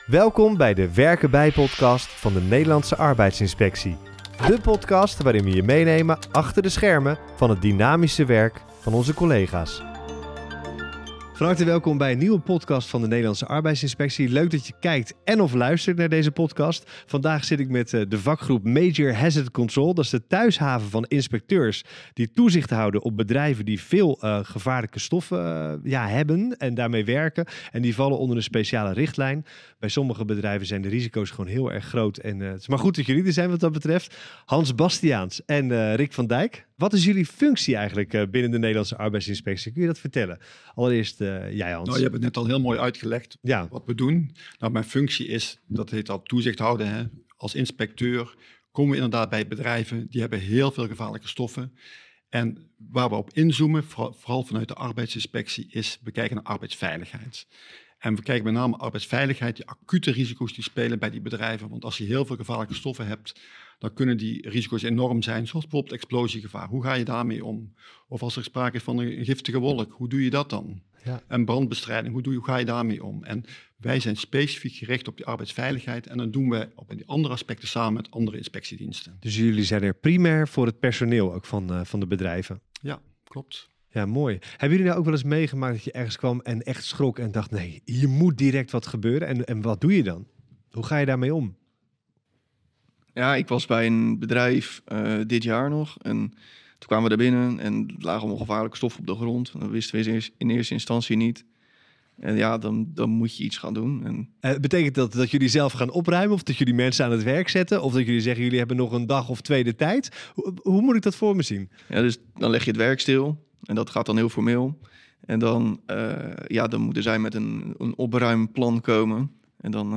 Welkom bij de Werken bij podcast van de Nederlandse Arbeidsinspectie. De podcast waarin we je meenemen achter de schermen van het dynamische werk van onze collega's. Van harte welkom bij een nieuwe podcast van de Nederlandse Arbeidsinspectie. Leuk dat je kijkt en of luistert naar deze podcast. Vandaag zit ik met de vakgroep Major Hazard Control. Dat is de thuishaven van inspecteurs die toezicht houden op bedrijven die veel gevaarlijke stoffen hebben en daarmee werken. En die vallen onder een speciale richtlijn. Bij sommige bedrijven zijn de risico's gewoon heel erg groot. En het is maar goed dat jullie er zijn wat dat betreft. Hans Bastiaans en Rick van Dijk. Wat is jullie functie eigenlijk binnen de Nederlandse Arbeidsinspectie? Kun je dat vertellen? Allereerst jij, Hans. Nou, je hebt het net al heel mooi uitgelegd wat we doen. Nou, mijn functie is, dat heet al toezicht houden. Hè. Als inspecteur komen we inderdaad bij bedrijven die hebben heel veel gevaarlijke stoffen. En waar we op inzoomen, vooral vanuit de arbeidsinspectie, is bekijken naar arbeidsveiligheid. En we kijken met name arbeidsveiligheid, die acute risico's die spelen bij die bedrijven. Want als je heel veel gevaarlijke stoffen hebt, dan kunnen die risico's enorm zijn, zoals bijvoorbeeld explosiegevaar. Hoe ga je daarmee om? Of als er sprake is van een giftige wolk, hoe doe je dat dan? Ja. En brandbestrijding, hoe ga je daarmee om? En wij zijn specifiek gericht op die arbeidsveiligheid en dat doen we op die andere aspecten samen met andere inspectiediensten. Dus jullie zijn er primair voor het personeel ook van de bedrijven? Ja, klopt. Ja, mooi. Hebben jullie nou ook wel eens meegemaakt dat je ergens kwam en echt schrok en dacht, nee, hier moet direct wat gebeuren? En wat doe je dan? Hoe ga je daarmee om? Ja, ik was bij een bedrijf dit jaar nog en toen kwamen we daar binnen en er lagen allemaal gevaarlijke stoffen op de grond. Dat wisten we in eerste instantie niet. En ja, dan moet je iets gaan doen. En betekent dat jullie zelf gaan opruimen of dat jullie mensen aan het werk zetten? Of dat jullie zeggen, jullie hebben nog een dag of twee de tijd? Hoe moet ik dat voor me zien? Ja, dus dan leg je het werk stil en dat gaat dan heel formeel. En dan moeten zij met een opruimplan komen. En dan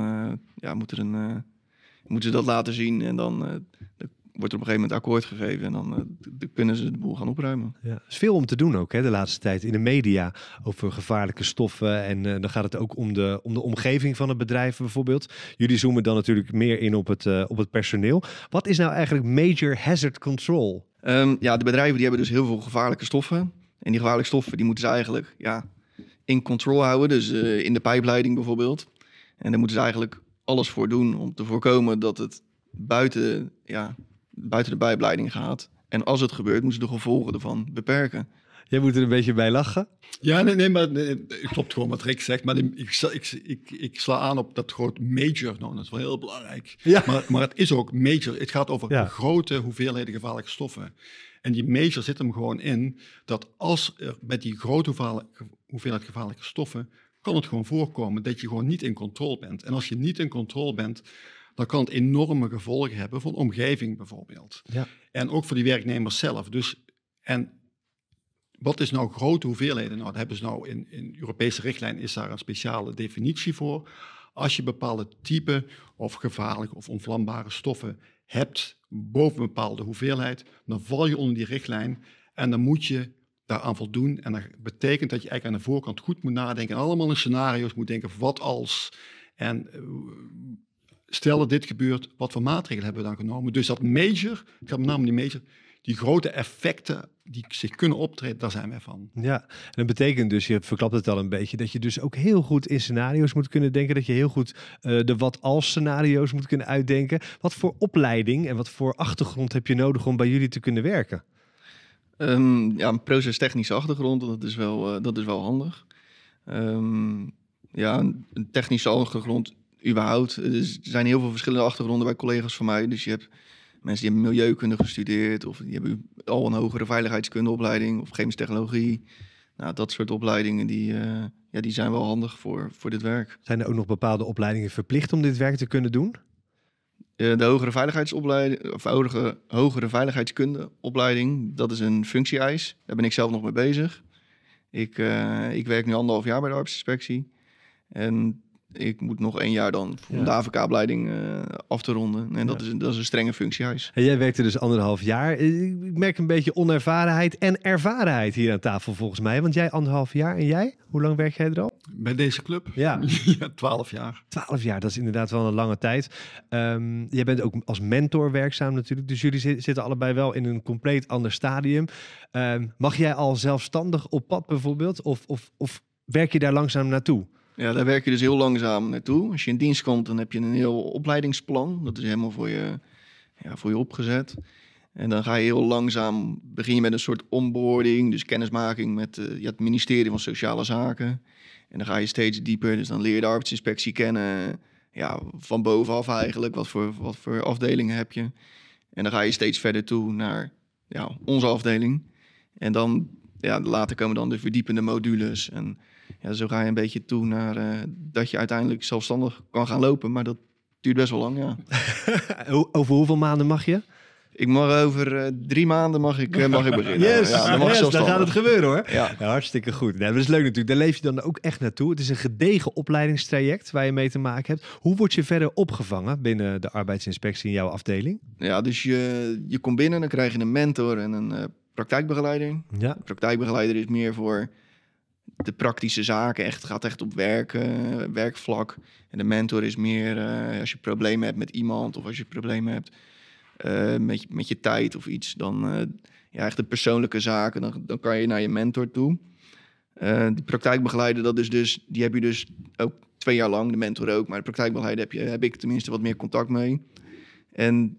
moeten ze dat laten zien en dan wordt er op een gegeven moment akkoord gegeven en dan kunnen ze de boel gaan opruimen. Ja, er is veel om te doen ook de laatste tijd in de media over gevaarlijke stoffen en dan gaat het ook om de omgeving van het bedrijf bijvoorbeeld. Jullie zoomen dan natuurlijk meer in op het personeel. Wat is nou eigenlijk Major Hazard Control? De bedrijven die hebben dus heel veel gevaarlijke stoffen en die gevaarlijke stoffen die moeten ze eigenlijk in control houden, dus in de pijpleiding bijvoorbeeld. En daar moeten ze eigenlijk alles voor doen om te voorkomen dat het buiten de pijpleiding gaat. En als het gebeurt, moeten ze de gevolgen ervan beperken. Jij moet er een beetje bij lachen. Ja, maar klopt gewoon wat Rick zegt. Maar ik sla aan op dat groot major. Nou, dat is wel heel belangrijk. Ja. Maar het is ook major. Het gaat over grote hoeveelheden gevaarlijke stoffen. En die major zit hem gewoon in dat als er met die grote hoeveelheid gevaarlijke stoffen kan het gewoon voorkomen dat je gewoon niet in controle bent. En als je niet in controle bent, dan kan het enorme gevolgen hebben voor de omgeving bijvoorbeeld. Ja. En ook voor die werknemers zelf. En wat is nou grote hoeveelheden? Nou, daar hebben ze nou in Europese richtlijn is daar een speciale definitie voor. Als je bepaalde type of gevaarlijke of onvlambare stoffen hebt boven een bepaalde hoeveelheid, dan val je onder die richtlijn en dan moet je daaraan voldoen. En dat betekent dat je eigenlijk aan de voorkant goed moet nadenken en allemaal in scenario's moet denken, wat als? En stel dat dit gebeurt, wat voor maatregelen hebben we dan genomen? Dus dat major, ik ga met name die major, die grote effecten die zich kunnen optreden, daar zijn wij van. Ja, en dat betekent dus, je verklapt het al een beetje, dat je dus ook heel goed in scenario's moet kunnen denken, dat je heel goed de wat-als scenario's moet kunnen uitdenken. Wat voor opleiding en wat voor achtergrond heb je nodig om bij jullie te kunnen werken? Een procestechnische achtergrond, dat is wel handig. Een technische achtergrond überhaupt. Er zijn heel veel verschillende achtergronden bij collega's van mij. Dus je hebt mensen die hebben milieukunde gestudeerd of die hebben al een hogere veiligheidskundeopleiding of chemische technologie. Nou, dat soort opleidingen die zijn wel handig voor dit werk. Zijn er ook nog bepaalde opleidingen verplicht om dit werk te kunnen doen? De hogere veiligheidsopleiding of hogere veiligheidskundeopleiding, dat is een functie-eis. Daar ben ik zelf nog mee bezig. Ik werk nu 1,5 jaar bij de arbeidsinspectie. En ik moet nog 1 jaar dan om de AVK-opleiding af te ronden. En dat is een strenge functie-eis. En jij werkte dus 1,5 jaar. Ik merk een beetje onervarenheid en ervarenheid hier aan tafel volgens mij. Want jij 1,5 jaar en jij? Hoe lang werk jij er al? Bij deze club? Ja. 12 jaar. 12 jaar, dat is inderdaad wel een lange tijd. Jij bent ook als mentor werkzaam natuurlijk. Dus jullie zitten allebei wel in een compleet ander stadium. Mag jij al zelfstandig op pad bijvoorbeeld? Of werk je daar langzaam naartoe? Ja, daar werk je dus heel langzaam naartoe. Als je in dienst komt, dan heb je een heel opleidingsplan. Dat is helemaal voor je opgezet. En dan ga je heel langzaam, begin je met een soort onboarding, dus kennismaking met het ministerie van Sociale Zaken. En dan ga je steeds dieper, dus dan leer je de arbeidsinspectie kennen, van bovenaf eigenlijk, wat voor afdelingen heb je. En dan ga je steeds verder toe naar onze afdeling. En dan, later komen dan de verdiepende modules. En zo ga je een beetje toe naar dat je uiteindelijk zelfstandig kan gaan lopen. Maar dat duurt best wel lang, ja. Over hoeveel maanden mag je? Ik mag over 3 maanden mag ik beginnen. Yes, dan gaat het gebeuren hoor. Ja. Hartstikke goed. Dat is leuk natuurlijk. Daar leef je dan ook echt naartoe. Het is een gedegen opleidingstraject waar je mee te maken hebt. Hoe word je verder opgevangen binnen de arbeidsinspectie in jouw afdeling? Ja, dus je komt binnen, dan krijg je een mentor en een praktijkbegeleider. Ja. De praktijkbegeleider is meer voor de praktische zaken. Gaat echt op werkvlak. En de mentor is meer als je problemen hebt met iemand of als je problemen hebt met je tijd of iets, dan echt de persoonlijke zaken, dan kan je naar je mentor toe. De praktijkbegeleider, die heb je dus ook 2 jaar lang, de mentor ook, maar de praktijkbegeleider heb ik tenminste wat meer contact mee. En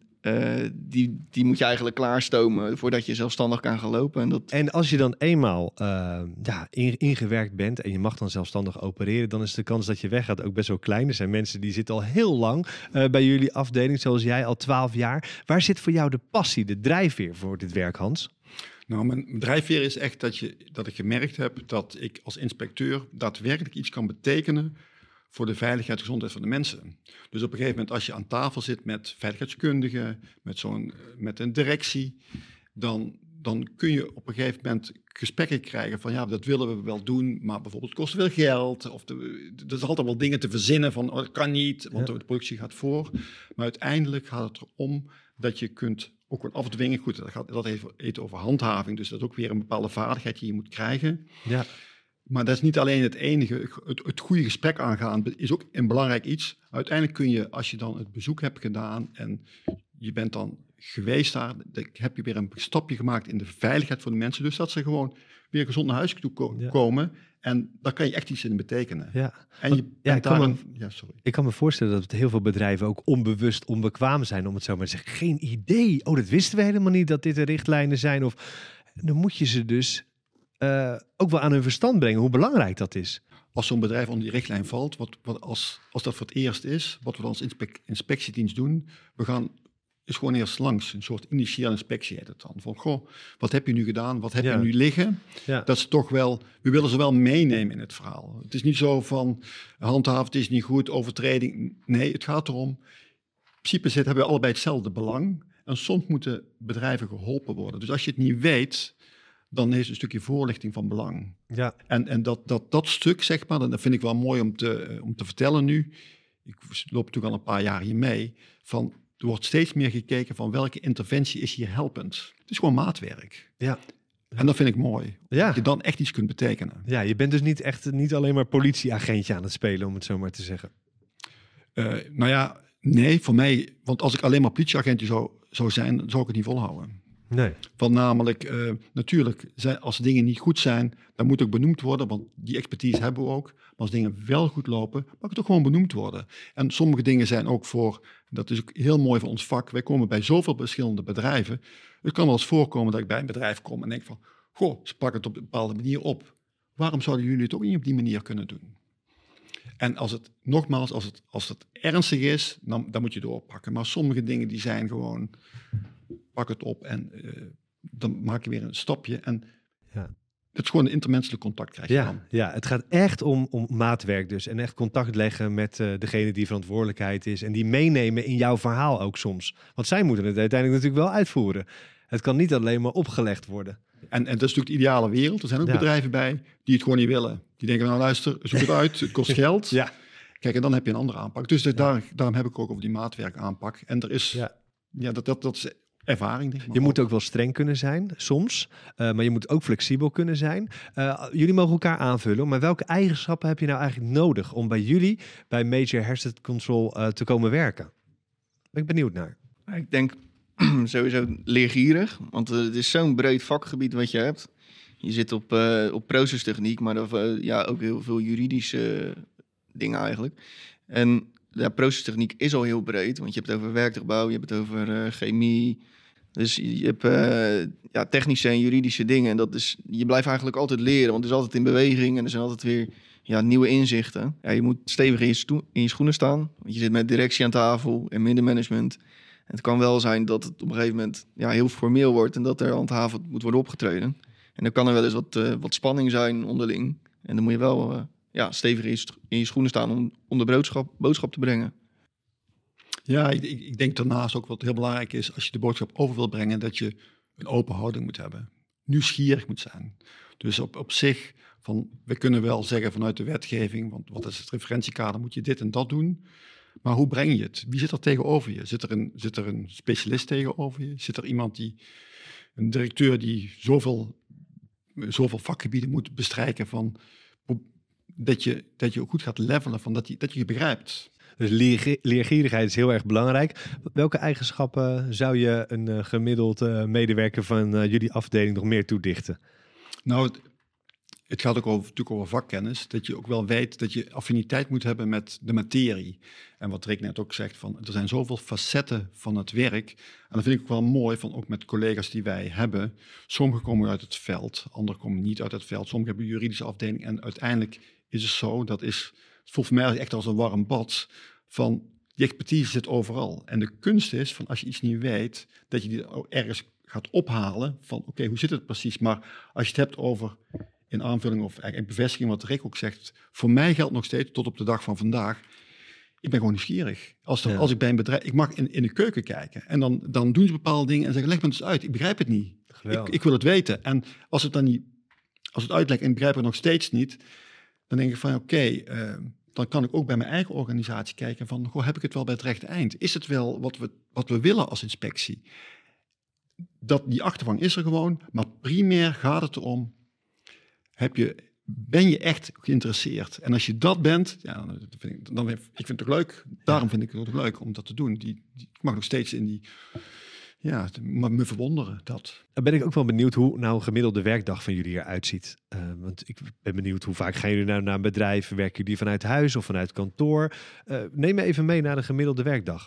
die moet je eigenlijk klaarstomen voordat je zelfstandig kan gaan lopen. En als je dan eenmaal ingewerkt bent en je mag dan zelfstandig opereren, dan is de kans dat je weggaat ook best wel klein. Er zijn mensen die zitten al heel lang bij jullie afdeling, zoals jij, al 12 jaar. Waar zit voor jou de passie, de drijfveer voor dit werk, Hans? Nou, mijn drijfveer is echt dat ik gemerkt heb dat ik als inspecteur daadwerkelijk iets kan betekenen voor de veiligheid en gezondheid van de mensen. Dus op een gegeven moment, als je aan tafel zit met veiligheidskundigen, met een directie, dan kun je op een gegeven moment gesprekken krijgen van dat willen we wel doen, maar bijvoorbeeld kost veel geld. Of er is altijd wel dingen te verzinnen van dat kan niet, want de productie gaat voor. Maar uiteindelijk gaat het erom dat je kunt ook wel afdwingen. Goed, dat heeft over handhaving, dus dat is ook weer een bepaalde vaardigheid die je moet krijgen. Ja. Maar dat is niet alleen het enige. Het goede gesprek aangaan is ook een belangrijk iets. Uiteindelijk kun je, als je dan het bezoek hebt gedaan en je bent dan geweest daar, dan heb je weer een stapje gemaakt in de veiligheid van de mensen. Dus dat ze gewoon weer gezond naar huis toe komen. En daar kan je echt iets in betekenen. Ja. En ik kan me voorstellen dat heel veel bedrijven ook onbewust onbekwaam zijn, om het zo maar te zeggen. Geen idee. Dat wisten we helemaal niet, dat dit de richtlijnen zijn. Of dan moet je ze dus ook wel aan hun verstand brengen hoe belangrijk dat is. Als zo'n bedrijf onder die richtlijn valt, als dat voor het eerst is, wat we als inspectiedienst doen, is gewoon eerst langs. Een soort initiële inspectie heet het dan. Van, wat heb je nu gedaan? Wat heb je nu liggen? Ja. Dat is toch wel, we willen ze wel meenemen in het verhaal. Het is niet zo van, handhaven, het is niet goed, overtreding. Nee, het gaat erom, in principe hebben we allebei hetzelfde belang. En soms moeten bedrijven geholpen worden. Dus als je het niet weet, dan is een stukje voorlichting van belang. Ja. En dat stuk, zeg maar, dat vind ik wel mooi om te vertellen nu. Ik loop natuurlijk al een paar jaar hier mee. Er wordt steeds meer gekeken van welke interventie is hier helpend. Het is gewoon maatwerk. Ja. En dat vind ik mooi. Ja. Dat je dan echt iets kunt betekenen. Ja, je bent dus niet alleen maar politieagentje aan het spelen, om het zo maar te zeggen. Nee, voor mij. Want als ik alleen maar politieagentje zou zijn, zou ik het niet volhouden. Nee. Want namelijk, natuurlijk, als dingen niet goed zijn, dan moet ook benoemd worden, want die expertise hebben we ook. Maar als dingen wel goed lopen, mag het ook gewoon benoemd worden. En sommige dingen zijn ook dat is ook heel mooi voor ons vak, wij komen bij zoveel verschillende bedrijven. Het kan wel eens voorkomen dat ik bij een bedrijf kom en denk van, ze pakken het op een bepaalde manier op. Waarom zouden jullie het ook niet op die manier kunnen doen? En als het ernstig is, dan moet je doorpakken. Maar sommige dingen die zijn gewoon, pak het op en dan maak je weer een stapje. En het is gewoon een intermenselijk contact krijg je dan. Ja, het gaat echt om maatwerk dus. En echt contact leggen met degene die verantwoordelijkheid is. En die meenemen in jouw verhaal ook soms. Want zij moeten het uiteindelijk natuurlijk wel uitvoeren. Het kan niet alleen maar opgelegd worden. En dat is natuurlijk de ideale wereld. Er zijn ook bedrijven bij die het gewoon niet willen. Die denken, nou luister, zoek het uit, het kost geld. Ja. Kijk, en dan heb je een andere aanpak. Dus daarom heb ik ook over die maatwerk aanpak. En er is, dat is ervaring, denk ik. Je moet ook wel streng kunnen zijn, soms. Maar je moet ook flexibel kunnen zijn. Jullie mogen elkaar aanvullen. Maar welke eigenschappen heb je nou eigenlijk nodig om bij jullie, bij Major Asset Control, te komen werken? Ben ik benieuwd naar. Ik denk sowieso leergierig. Want het is zo'n breed vakgebied wat je hebt. Je zit op procestechniek, maar ook heel veel juridische dingen eigenlijk. En procestechniek is al heel breed, want je hebt het over werktuigbouw, je hebt het over chemie. Dus je hebt technische en juridische dingen. En je blijft eigenlijk altijd leren, want het is altijd in beweging en er zijn altijd weer nieuwe inzichten. Ja, je moet stevig in je schoenen staan, want je zit met directie aan tafel en middenmanagement. En het kan wel zijn dat het op een gegeven moment heel formeel wordt en dat er aan tafel moet worden opgetreden. En dan kan er wel eens wat spanning zijn onderling. En dan moet je wel stevig in je schoenen staan om de boodschap te brengen. Ja, ik denk daarnaast ook wat heel belangrijk is, als je de boodschap over wil brengen, dat je een open houding moet hebben. Nieuwsgierig moet zijn. Dus op zich, we kunnen wel zeggen vanuit de wetgeving, want wat is het referentiekader, moet je dit en dat doen. Maar hoe breng je het? Wie zit er tegenover je? Zit er een specialist tegenover je? Zit er iemand een directeur die zoveel vakgebieden moet bestrijken dat je ook goed gaat levelen, dat je begrijpt. Dus leergierigheid is heel erg belangrijk. Welke eigenschappen zou je een gemiddeld medewerker van jullie afdeling nog meer toedichten? Nou, het gaat ook natuurlijk over vakkennis. Dat je ook wel weet dat je affiniteit moet hebben met de materie. En wat Rick net ook zegt, er zijn zoveel facetten van het werk. En dat vind ik ook wel mooi, ook met collega's die wij hebben. Sommigen komen uit het veld, anderen komen niet uit het veld. Sommigen hebben een juridische afdeling. En uiteindelijk is het zo, het voelt voor mij echt als een warm bad. Die expertise zit overal. En de kunst is, als je iets niet weet, dat je die ergens gaat ophalen. Oké, hoe zit het precies? Maar als je het hebt over, in aanvulling of eigenlijk bevestiging wat Rick ook zegt, voor mij geldt nog steeds tot op de dag van vandaag, ik ben gewoon nieuwsgierig. Als ik bij een bedrijf, ik mag in de keuken kijken en dan doen ze bepaalde dingen en zeggen, leg me het eens uit, ik begrijp het niet. Ik wil het weten. En als het uitlegt en ik begrijp het nog steeds niet, dan denk ik van dan kan ik ook bij mijn eigen organisatie kijken heb ik het wel bij het rechte eind? Is het wel wat we willen als inspectie? Die achtervang is er gewoon, maar primair gaat het erom, ben je echt geïnteresseerd? En als je dat bent, ik vind het ook leuk. Daarom vind ik het ook leuk om dat te doen. Ik mag nog steeds me verwonderen. Dan ben ik ook wel benieuwd hoe nou een gemiddelde werkdag van jullie eruit ziet. Want ik ben benieuwd hoe vaak gaan jullie nou naar een bedrijf? Werken jullie vanuit huis of vanuit kantoor? Neem me even mee naar de gemiddelde werkdag.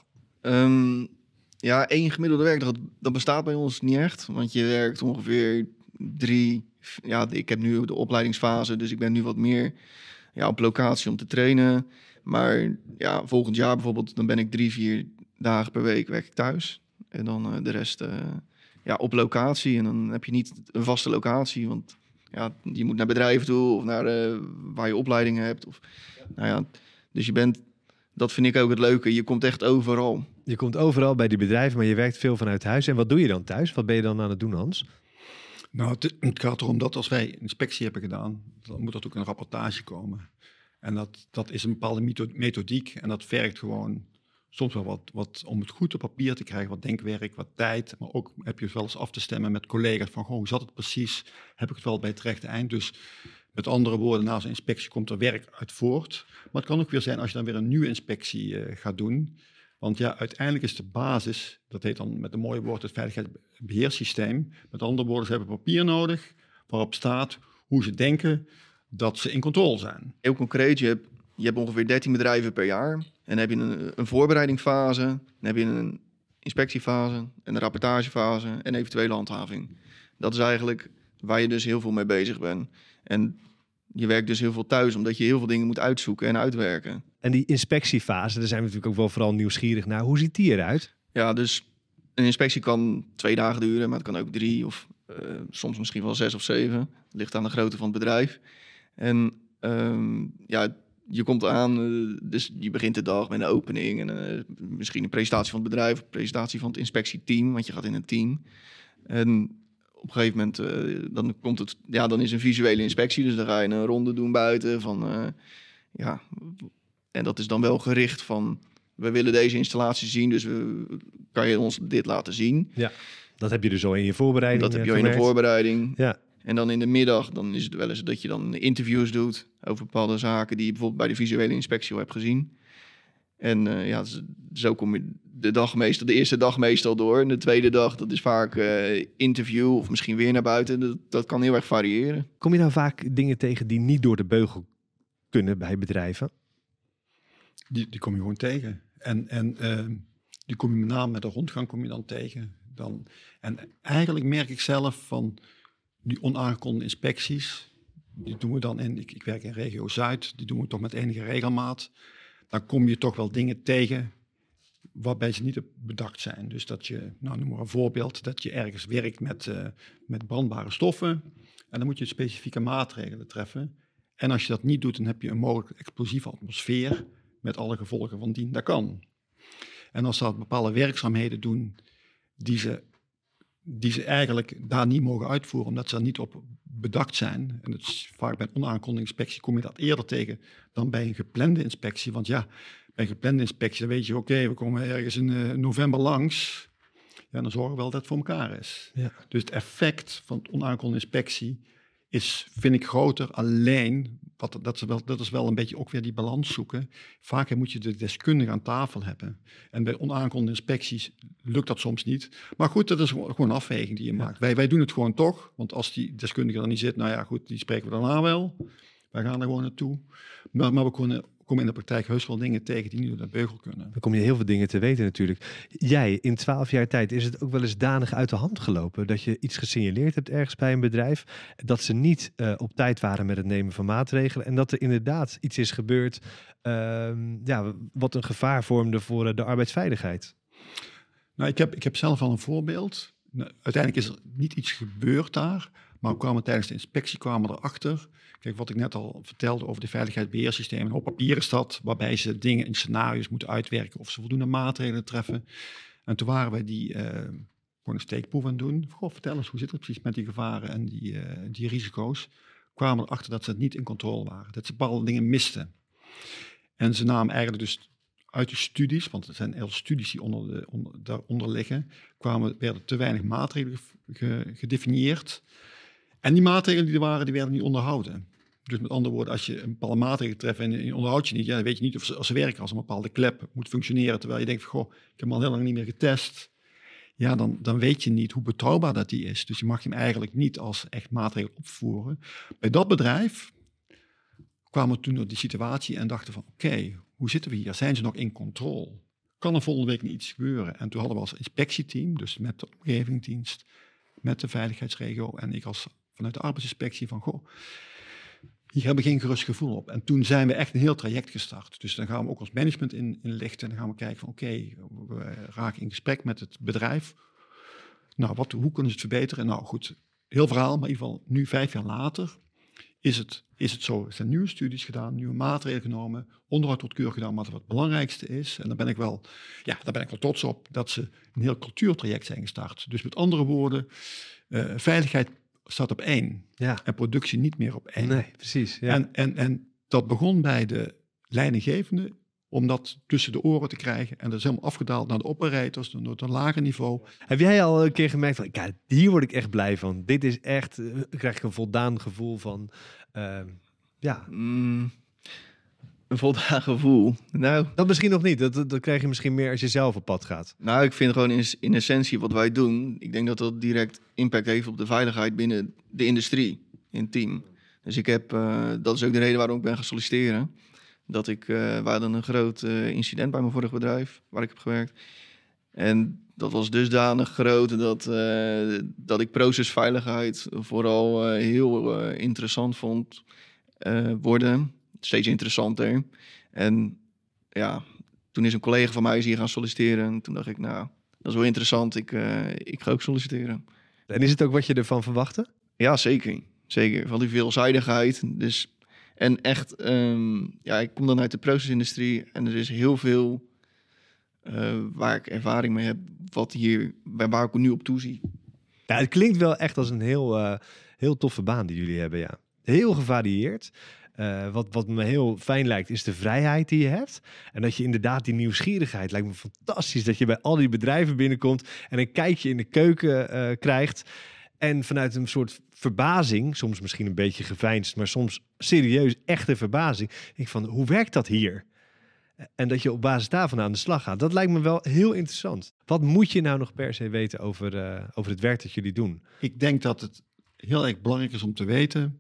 Één gemiddelde werkdag, dat bestaat bij ons niet echt. Want je werkt ongeveer 3... Ja, ik heb nu de opleidingsfase, dus ik ben nu wat meer op locatie om te trainen. Maar volgend jaar bijvoorbeeld, dan ben ik 3-4 dagen per week werk ik thuis. En dan de rest op locatie. En dan heb je niet een vaste locatie, want je moet naar bedrijven toe of naar waar je opleidingen hebt. Dus dat vind ik ook het leuke. Je komt echt overal. Je komt overal bij die bedrijven, maar je werkt veel vanuit huis. En wat doe je dan thuis? Wat ben je dan aan het doen, Hans? Nou, het gaat erom dat als wij inspectie hebben gedaan, dan moet er ook een rapportage komen. En dat is een bepaalde methodiek en dat vergt gewoon soms wel wat om het goed op papier te krijgen, wat denkwerk, wat tijd. Maar ook heb je wel eens af te stemmen met collega's van, hoe zat het precies? Heb ik het wel bij het rechte eind? Dus met andere woorden, na zo'n inspectie komt er werk uit voort. Maar het kan ook weer zijn als je dan weer een nieuwe inspectie gaat doen. Want uiteindelijk is de basis, dat heet dan met een mooi woord het veiligheidsbeheersysteem. Met andere woorden, ze hebben papier nodig waarop staat hoe ze denken dat ze in controle zijn. Heel concreet, je hebt ongeveer 13 bedrijven per jaar. En dan heb je een voorbereidingsfase, dan heb je een inspectiefase, een rapportagefase en eventuele handhaving. Dat is eigenlijk waar je dus heel veel mee bezig bent. En je werkt dus heel veel thuis, omdat je heel veel dingen moet uitzoeken en uitwerken. En die inspectiefase, daar zijn we natuurlijk ook wel vooral nieuwsgierig naar. Hoe ziet die eruit? Ja, dus een inspectie kan 2 dagen duren, maar het kan ook 3 of soms misschien wel 6 of 7. Het ligt aan de grootte van het bedrijf. En je komt aan, dus je begint de dag met een opening en misschien een presentatie van het bedrijf, een presentatie van het inspectieteam, want je gaat in een team. En op een gegeven moment dan is een visuele inspectie, dus dan ga je een ronde doen buiten en dat is dan wel gericht van, we willen deze installatie zien, dus kan je ons dit laten zien. Ja, dat heb je dus al in je voorbereiding. Dat heb je al in de voorbereiding. Ja. En dan in de middag, dan is het wel eens dat je dan interviews doet over bepaalde zaken die je bijvoorbeeld bij de visuele inspectie al hebt gezien. En zo kom je de eerste dag meestal door. En de tweede dag, dat is vaak interview of misschien weer naar buiten. Dat kan heel erg variëren. Kom je nou vaak dingen tegen die niet door de beugel kunnen bij bedrijven? Die kom je gewoon tegen. En die kom je met name met de rondgang kom je dan tegen. En eigenlijk merk ik zelf van die onaangekondigde inspecties, die doen we dan ik werk in regio Zuid, die doen we toch met enige regelmaat. Dan kom je toch wel dingen tegen waarbij ze niet op bedacht zijn. Dus dat je, noem maar een voorbeeld, dat je ergens werkt met brandbare stoffen en dan moet je specifieke maatregelen treffen. En als je dat niet doet, dan heb je een mogelijk explosieve atmosfeer met alle gevolgen van dien. Dat kan. En als ze bepaalde werkzaamheden doen die ze eigenlijk daar niet mogen uitvoeren, omdat ze er niet op bedacht zijn. En het is vaak bij een onaangekondigde inspectie kom je dat eerder tegen dan bij een geplande inspectie. Want ja, bij een geplande inspectie dan weet je, oké, we komen ergens in november langs. Ja, dan zorgen we wel dat het voor elkaar is. Ja. Dus het effect van de onaangekondigde inspectie vind ik groter. Alleen, dat is wel een beetje ook weer die balans zoeken. Vaak moet je de deskundige aan tafel hebben. En bij onaangekondigde inspecties lukt dat soms niet. Maar goed, dat is gewoon een afweging die je maakt. Wij doen het gewoon toch. Want als die deskundige er niet zit, nou ja, goed, die spreken we daarna wel. Wij gaan er gewoon naartoe. Maar we komen in de praktijk heus wel dingen tegen die niet door de beugel kunnen. Dan kom je heel veel dingen te weten natuurlijk. Jij, in 12 jaar tijd, is het ook wel eens danig uit de hand gelopen dat je iets gesignaleerd hebt ergens bij een bedrijf, dat ze niet op tijd waren met het nemen van maatregelen en dat er inderdaad iets is gebeurd wat een gevaar vormde voor de arbeidsveiligheid? Nou, ik heb zelf al een voorbeeld. Nou, uiteindelijk is er niet iets gebeurd daar, maar we kwamen tijdens de inspectie erachter. Kijk, wat ik net al vertelde over de veiligheidsbeheersystemen. Op papier is dat, waarbij ze dingen in scenario's moeten uitwerken of ze voldoende maatregelen treffen. En toen waren wij gewoon een steekproef aan het doen. Goh, vertel eens, hoe zit het precies met die gevaren en die risico's? Kwamen erachter dat ze het niet in controle waren. Dat ze bepaalde dingen misten. En ze namen eigenlijk dus uit de studies, want er zijn heel studies die daaronder liggen, werden te weinig maatregelen gedefinieerd. En die maatregelen die er waren, die werden niet onderhouden. Dus met andere woorden, als je een bepaalde maatregelen treft en je onderhoudt je niet, dan weet je niet of ze werken, als een bepaalde klep moet functioneren, terwijl je denkt van, goh, ik heb hem al heel lang niet meer getest. Ja, dan weet je niet hoe betrouwbaar dat die is. Dus je mag hem eigenlijk niet als echt maatregel opvoeren. Bij dat bedrijf kwamen we toen door die situatie en dachten van, oké, hoe zitten we hier? Zijn ze nog in controle? Kan er volgende week niet iets gebeuren? En toen hadden we als inspectieteam, dus met de omgevingsdienst, met de veiligheidsregio en ik vanuit de arbeidsinspectie van, goh, hier hebben we geen gerust gevoel op. En toen zijn we echt een heel traject gestart. Dus dan gaan we ook als management inlichten en dan gaan we kijken van, oké, we raken in gesprek met het bedrijf. Nou, hoe kunnen ze het verbeteren? Nou goed, heel verhaal, maar in ieder geval nu 5 jaar later is het zo. Er zijn nieuwe studies gedaan, nieuwe maatregelen genomen, onderhoud tot keur gedaan, wat het belangrijkste is. En daar ben ik wel trots op dat ze een heel cultuurtraject zijn gestart. Dus met andere woorden, veiligheid staat op 1 en productie niet meer op 1. Nee, precies. Ja. En dat begon bij de leidinggevende om dat tussen de oren te krijgen. En dat is helemaal afgedaald naar de operators, naar het lager niveau. Heb jij al een keer gemerkt van, ja, hier word ik echt blij van. Dit is echt, krijg ik een voldaan gevoel van, Een voldaan gevoel. Nou, dat misschien nog niet. Dat krijg je misschien meer als je zelf op pad gaat. Nou, ik vind gewoon in essentie wat wij doen, ik denk dat dat direct impact heeft op de veiligheid binnen de industrie, in het team. Dus dat is ook de reden waarom ik ben gaan solliciteren. We hadden een groot incident bij mijn vorige bedrijf, waar ik heb gewerkt. En dat was dusdanig groot dat ik procesveiligheid vooral heel interessant vond worden. Steeds interessanter. En ja, toen is een collega van mij hier gaan solliciteren. En toen dacht ik, nou, dat is wel interessant. Ik ga ook solliciteren. En is het ook wat je ervan verwachtte? Ja, zeker. Zeker. Van die veelzijdigheid. Dus, en echt, ik kom dan uit de procesindustrie. En er is heel veel waar ik ervaring mee heb. Waar ik nu op toezie. Ja, het klinkt wel echt als een heel toffe baan die jullie hebben, ja. Heel gevarieerd. Wat me heel fijn lijkt, is de vrijheid die je hebt. En dat je inderdaad die nieuwsgierigheid, lijkt me fantastisch, dat je bij al die bedrijven binnenkomt en een kijkje in de keuken krijgt. En vanuit een soort verbazing, soms misschien een beetje geveinsd, maar soms serieus echte verbazing. Ik van, hoe werkt dat hier? En dat je op basis daarvan aan de slag gaat. Dat lijkt me wel heel interessant. Wat moet je nou nog per se weten over het werk dat jullie doen? Ik denk dat het heel erg belangrijk is om te weten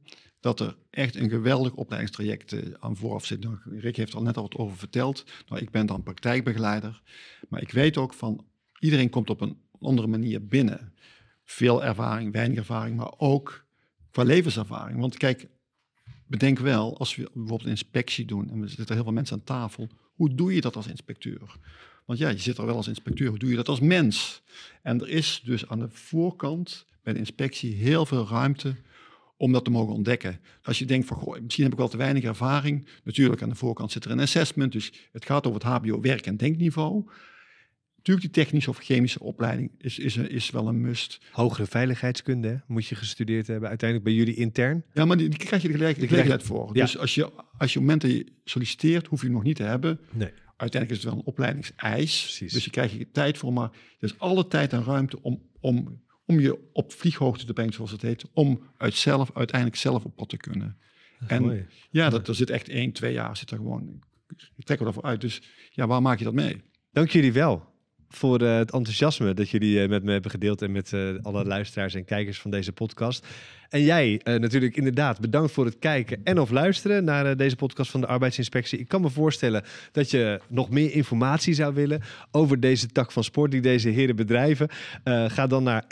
dat er echt een geweldig opleidingstraject aan vooraf zit. Nou, Rick heeft er al net al wat over verteld. Nou, ik ben dan praktijkbegeleider. Maar ik weet ook van, iedereen komt op een andere manier binnen. Veel ervaring, weinig ervaring, maar ook qua levenservaring. Want kijk, bedenk wel, als we bijvoorbeeld een inspectie doen en er zitten heel veel mensen aan tafel, hoe doe je dat als inspecteur? Want ja, je zit er wel als inspecteur, hoe doe je dat als mens? En er is dus aan de voorkant bij de inspectie heel veel ruimte om dat te mogen ontdekken. Als je denkt van, goh, misschien heb ik wel te weinig ervaring. Natuurlijk, aan de voorkant zit er een assessment, dus het gaat over het HBO werk- en denkniveau. Natuurlijk, die technische of chemische opleiding is wel een must. Hogere veiligheidskunde, hè? Moet je gestudeerd hebben, uiteindelijk bij jullie intern? Ja, maar die krijg je de gelegenheid voor. Ja. Dus als je op het moment dat je solliciteert, hoef je nog niet te hebben. Nee. Uiteindelijk is het wel een opleidingseis. Precies. Dus je krijgt je tijd voor, maar er is alle tijd en ruimte om je op vlieghoogte te brengen, zoals het heet. Om uiteindelijk zelf op pad te kunnen. En mooi. Ja, er zit echt 1-2 jaar zit er gewoon. Ik trek er ervoor uit. Dus ja, waar maak je dat mee? Dank jullie wel voor het enthousiasme dat jullie met me hebben gedeeld en met alle luisteraars en kijkers van deze podcast. En jij natuurlijk inderdaad bedankt voor het kijken en of luisteren naar deze podcast van de Arbeidsinspectie. Ik kan me voorstellen dat je nog meer informatie zou willen over deze tak van sport die deze heren bedrijven. Ga dan naar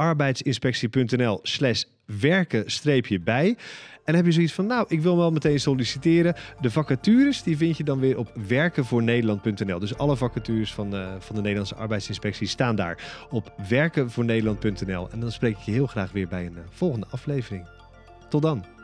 nlarbeidsinspectie.nl/werken-bij. En heb je zoiets van, nou, ik wil wel meteen solliciteren. De vacatures, die vind je dan weer op werkenvoornederland.nl. Dus alle vacatures van de Nederlandse Arbeidsinspectie staan daar op werkenvoornederland.nl. En dan spreek ik je heel graag weer bij een volgende aflevering. Tot dan.